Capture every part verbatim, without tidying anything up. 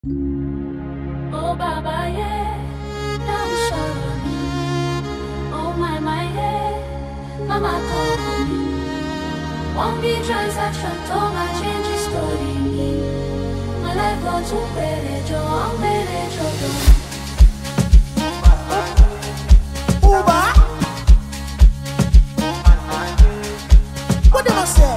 Oh Baba, yeah, now show me. Oh my my, yeah, Mama call me. One big transaction, told my change the story. My life got too better, Joe, I'm better, Joe. Uber? What did I say?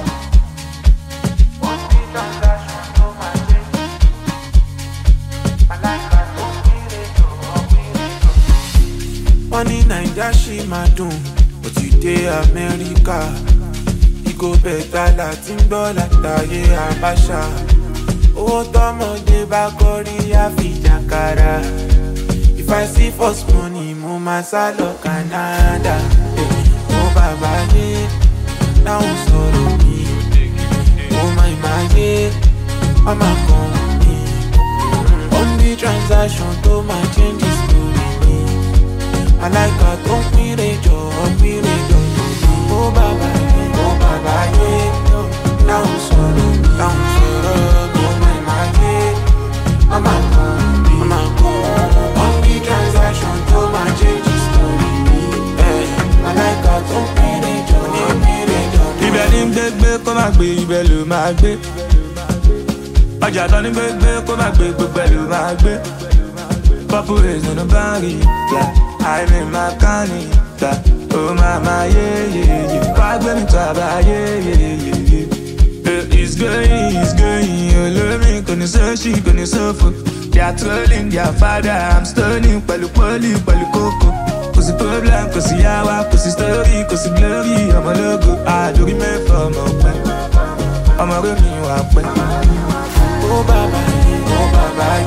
Money Naija she ma dùn, but you dey America. You go better Latin dollar táyé Abacha. Owó tọ́mọdé bá kọrí àfi jàkàrà. If I see first money, mo ma sá lọ Canada. Oh bàbá yé, dáhùn sọ̀rọ̀ mi. Oh my my yé, mama kan mi. Only transaction tó ma change the story. I like a tó ń pínre jọ, pínre jọ. Oh bàbá yé, oh bàbá yé, dáhùn sọ̀rọ̀, dáhùn sọ̀rọ̀. Oh my my yé, mama kan mi, mama kan mi. Only transaction tó ma change the story. I like a tó ń pínre jọ, pínre jọ. Ibẹ̀ ni gbégbé kó má gbé, ibẹ̀ ló máa gbé. Ọjà tán ní gbégbé kó má gbé, gbogbo ẹ̀ ló máa gbé. Purple is on the body, yeah. I'm in my canny, yeah. Oh mama, yeah, yeah, yeah. Why gbé mi tó àbá, yeah, yeah, yeah, yeah. Uh, It's going, it's going. You love me, kò ní sọ́ọ̀ṣì, kò ní sọ́ọ̀fù. They are trolling their father, I'm stoning pẹ̀lú pọ́lì, pẹ̀lú kókó. Kò sí problem, kò sí yàwá, kò sí story, kò sí glory. Ọmọ lógo, àdórí mẹ́fà ọmọ pẹ́. Ọmọ rẹ̀ mi wà pẹ́. Oh bàbá yé, oh bàbá